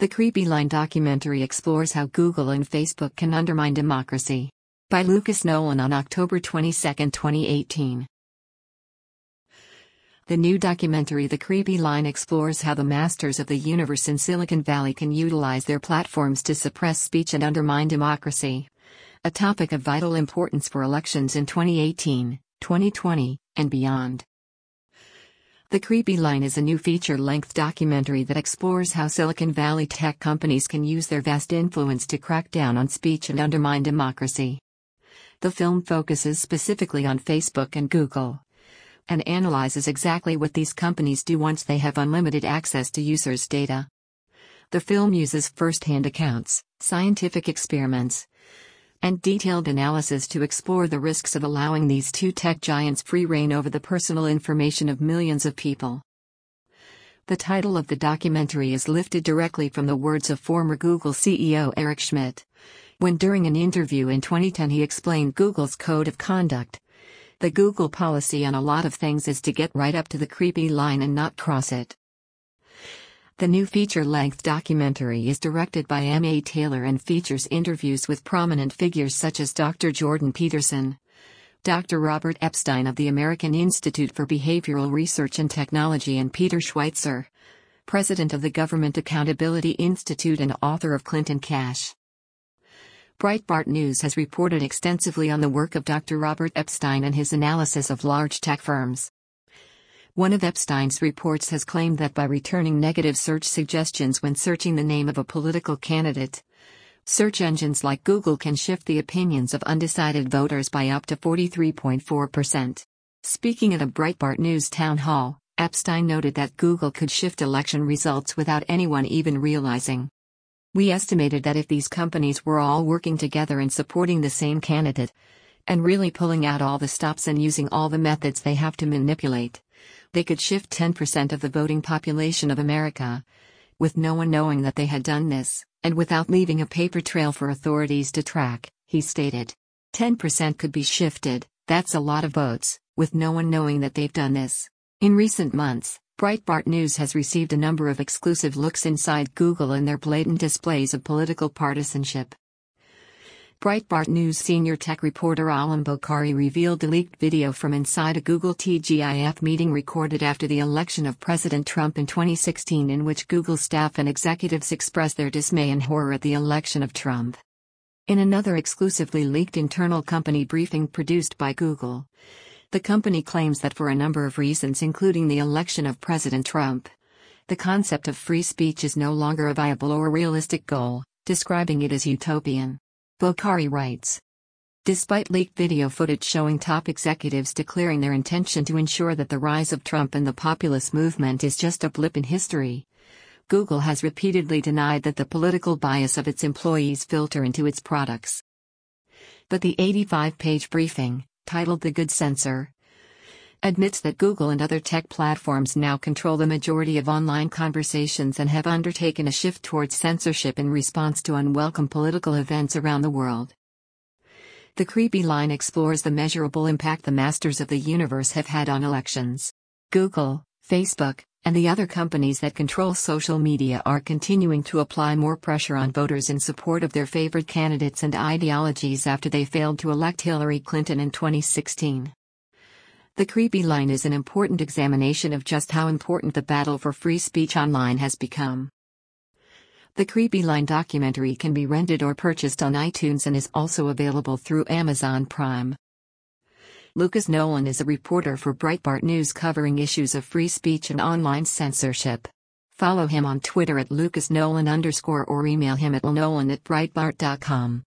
The Creepy Line documentary explores how Google and Facebook can undermine democracy. By Lucas Nolan on October 22, 2018. The new documentary The Creepy Line explores how the masters of the universe in Silicon Valley can utilize their platforms to suppress speech and undermine democracy. A topic of vital importance for elections in 2018, 2020, and beyond. The Creepy Line is a new feature-length documentary that explores how Silicon Valley tech companies can use their vast influence to crack down on speech and undermine democracy. The film focuses specifically on Facebook and Google, and analyzes exactly what these companies do once they have unlimited access to users' data. The film uses first-hand accounts, scientific experiments, and detailed analysis to explore the risks of allowing these two tech giants free rein over the personal information of millions of people. The title of the documentary is lifted directly from the words of former Google CEO Eric Schmidt, when during an interview in 2010 he explained Google's code of conduct. The Google policy on a lot of things is to get right up to the creepy line and not cross it. The new feature-length documentary is directed by M.A. Taylor and features interviews with prominent figures such as Dr. Jordan Peterson, Dr. Robert Epstein of the American Institute for Behavioral Research and Technology, and Peter Schweitzer, president of the Government Accountability Institute and author of Clinton Cash. Breitbart News has reported extensively on the work of Dr. Robert Epstein and his analysis of large tech firms. One of Epstein's reports has claimed that by returning negative search suggestions when searching the name of a political candidate, search engines like Google can shift the opinions of undecided voters by up to 43.4%. Speaking at a Breitbart News town hall, Epstein noted that Google could shift election results without anyone even realizing. We estimated that if these companies were all working together and supporting the same candidate, and really pulling out all the stops and using all the methods they have to manipulate, they could shift 10% of the voting population of America, with no one knowing that they had done this, and without leaving a paper trail for authorities to track, he stated. 10% could be shifted, that's a lot of votes, with no one knowing that they've done this. In recent months, Breitbart News has received a number of exclusive looks inside Google and their blatant displays of political partisanship. Breitbart News senior tech reporter Alam Bokhari revealed a leaked video from inside a Google TGIF meeting recorded after the election of President Trump in 2016, in which Google staff and executives expressed their dismay and horror at the election of Trump. In another exclusively leaked internal company briefing produced by Google, the company claims that for a number of reasons, including the election of President Trump, the concept of free speech is no longer a viable or realistic goal, describing it as utopian. Bokhari writes. Despite leaked video footage showing top executives declaring their intention to ensure that the rise of Trump and the populist movement is just a blip in history, Google has repeatedly denied that the political bias of its employees filter into its products. But the 85-page briefing, titled The Good Censor, admits that Google and other tech platforms now control the majority of online conversations and have undertaken a shift towards censorship in response to unwelcome political events around the world. The Creepy Line explores the measurable impact the masters of the universe have had on elections. Google, Facebook, and the other companies that control social media are continuing to apply more pressure on voters in support of their favorite candidates and ideologies after they failed to elect Hillary Clinton in 2016. The Creepy Line is an important examination of just how important the battle for free speech online has become. The Creepy Line documentary can be rented or purchased on iTunes and is also available through Amazon Prime. Lucas Nolan is a reporter for Breitbart News covering issues of free speech and online censorship. Follow him on Twitter at @LucasNolan_ or email him at lnolan@breitbart.com.